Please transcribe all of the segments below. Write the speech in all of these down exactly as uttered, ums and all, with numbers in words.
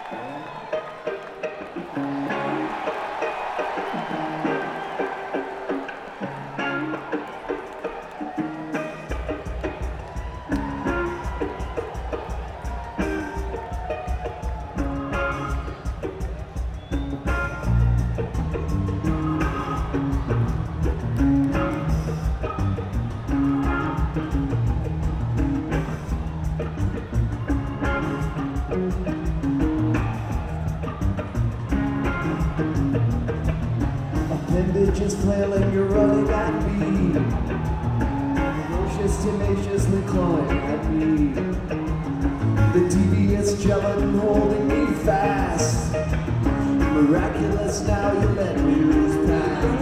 Appendages flailing, you're running at me. Ferocious, tenaciously clawing at me. The devious gelatin holding me fast. Miraculous, now you let me lose path.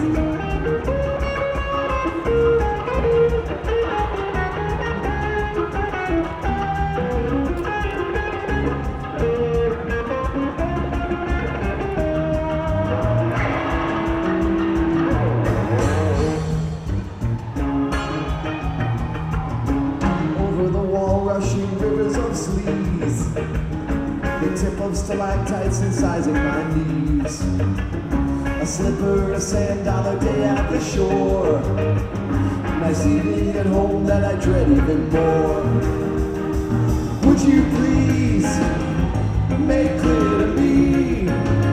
Rushing rivers of sleaze, the tip of stalactites incising my knees. A slipper, a sand dollar day at the shore. Nice evening at home that I dread even more. Would you please make clear to me,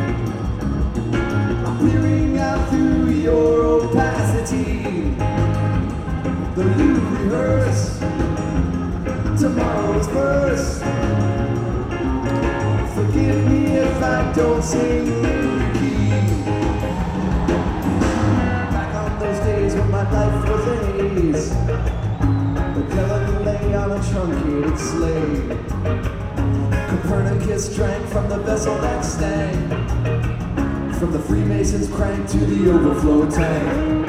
I'm peering out through your opacity, though you rehearse tomorrow's verse. Forgive me if I don't sing in the key. Back on those days when my life was a haze, the gelatin lay on a truncated slave. Copernicus drank from the vessel that stank, from the Freemasons' crank to the overflow tank.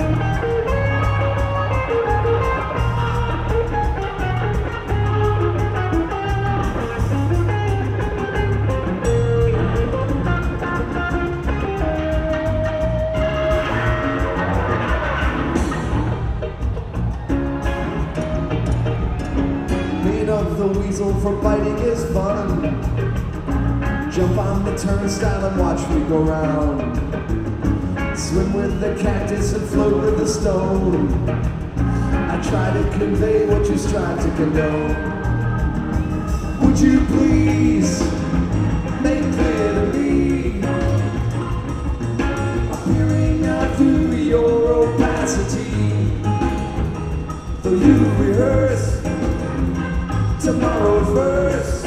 Of the weasel for biting is fun. Jump on the turnstile and watch me go round. Swim with the cactus and float with the stone. I try to convey what you strive to condone. Would you please make clear to me, I'm peering out through your opacity, though you rehearse tomorrow's verse.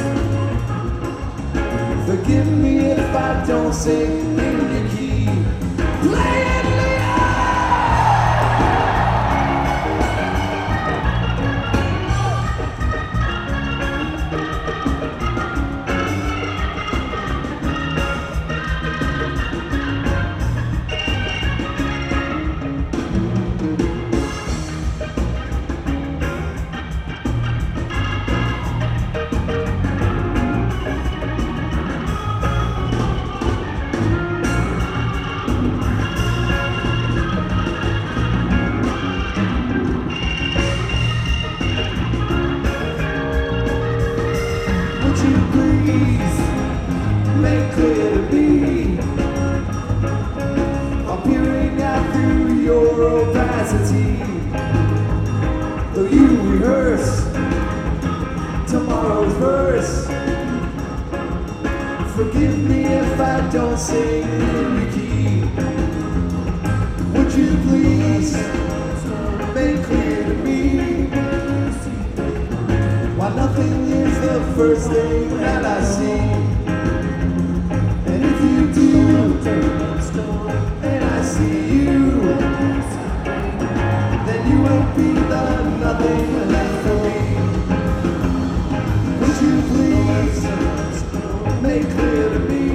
Forgive me if I don't sing in your key. Play it, please make clear to me, I'm peering out through your opacity, though you rehearse tomorrow's verse. Forgive me if I don't sing in the key. Would you please make clear to me why nothing is the first thing that I see? And if you do, and I see you, then you will be the nothing left for me. Would you please make clear to me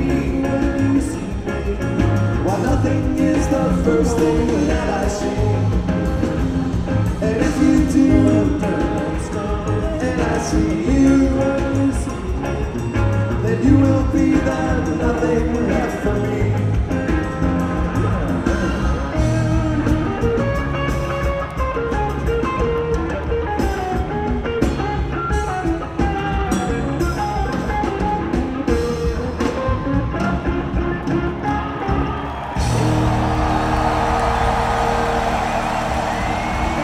why nothing is the first thing that I see? And if you do, and I see you, then you will be the nothing left for me.